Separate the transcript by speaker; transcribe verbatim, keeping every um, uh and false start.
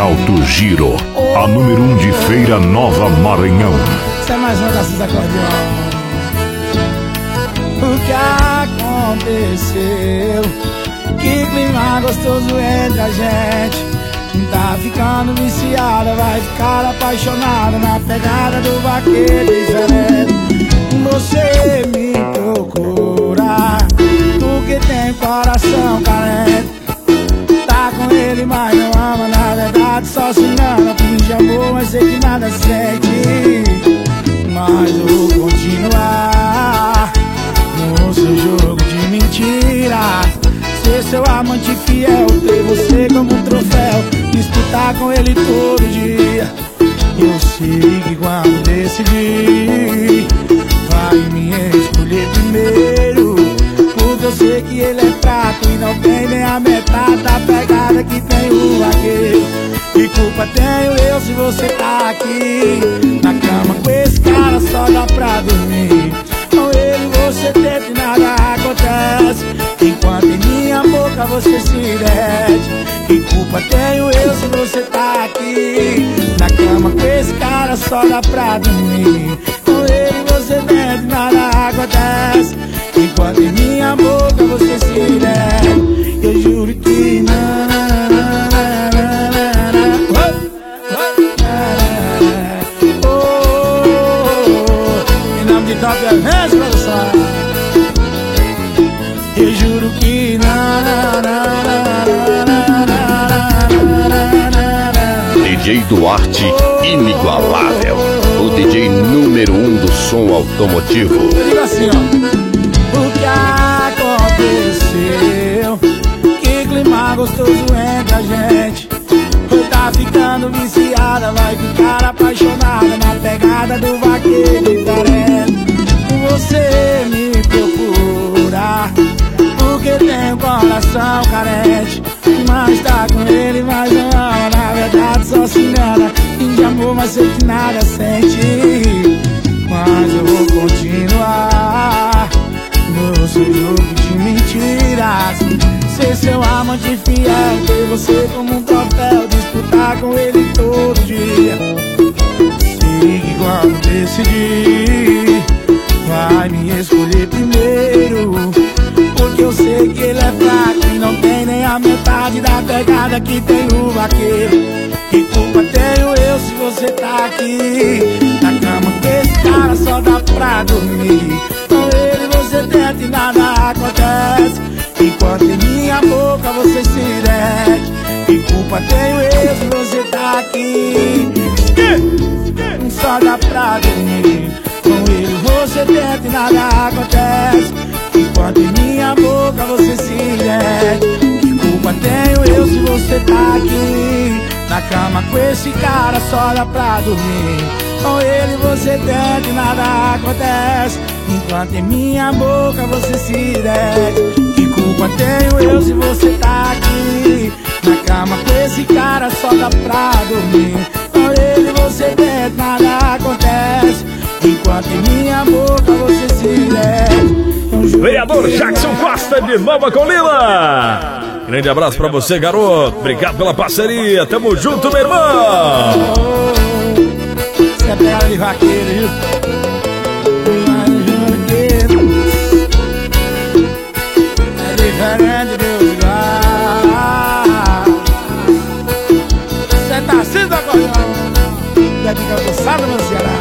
Speaker 1: Alto Giro, a número um de Feira Nova Maranhão.
Speaker 2: Isso é mais uma dessas acordeões. O que aconteceu? Que clima gostoso entre a gente. Tá ficando viciada, vai ficar apaixonada na pegada do vaqueiro diferente. Você me procura porque tem coração carente. Tá com ele, mas não ama, na verdade só se engana. Finge amor, mas sei que nada sente. Mas eu vou continuar no seu jogo de mentira. Ser seu amante fiel, ter você como um troféu, disputar com ele todo dia. Eu sei que quando decidir vai me escolher primeiro, porque eu sei que ele é fraco e não tem nem a metade da pegada que tem o vaqueiro. Que culpa tenho eu se você tá aqui na cama com esse cara, só dá pra dormir. Com ele você tenta e nada acontece, enquanto em minha boca você se derrete. Que culpa tenho eu se você tá aqui na cama com esse cara, só dá pra dormir. Com ele você tenta e nada acontece, enquanto em minha boca você se derrete. Eu juro que não. Top Events, produção. Eu juro que não.
Speaker 3: D J Duarte, inigualável. O D J número um do som automotivo.
Speaker 2: Eu digo assim, ó. O que aconteceu? Que clima gostoso entre a gente. Tá ficando viciada, vai ficar apaixonada na pegada do vaqueiro diferente. Você me procura porque tem um coração carente, mas tá com ele, mas não ama, na verdade só se engana. Finge amor, mas sei que nada sente. Mas eu vou continuar no seu jogo de mentiras. Ser seu amante fiel, ter você como um troféu, disputar com ele todo dia. Sei que quando decidir vai me escolher primeiro, porque eu sei que ele é fraco e não tem nem a metade da pegada que tem o vaqueiro. Que culpa tenho eu se você tá aqui na cama com esse cara, só dá pra dormir. Com ele você tenta e nada acontece, enquanto em minha boca você se derrete. Que culpa tenho eu se você tá aqui, só dá pra dormir. Com ele você tenta e nada acontece, enquanto em minha boca você se derrete. Que culpa tenho eu se você tá aqui na cama com esse cara, só dá pra dormir. Com ele você tenta e nada acontece, enquanto em minha boca você se derrete. Que culpa tenho eu se você tá aqui na cama com esse cara, só dá pra dormir. Com ele você tenta e nada acontece, enquanto em minha boca você se derrete.
Speaker 4: Vereador Jackson Costa de Nova Colina. Grande abraço pra você, garoto. Obrigado pela parceria. Tamo junto, meu irmão.
Speaker 2: Você é bela de vaqueiro, viu? É diferente de lugar. Você tá assim, da Cordão? Já fica cansado no Ceará.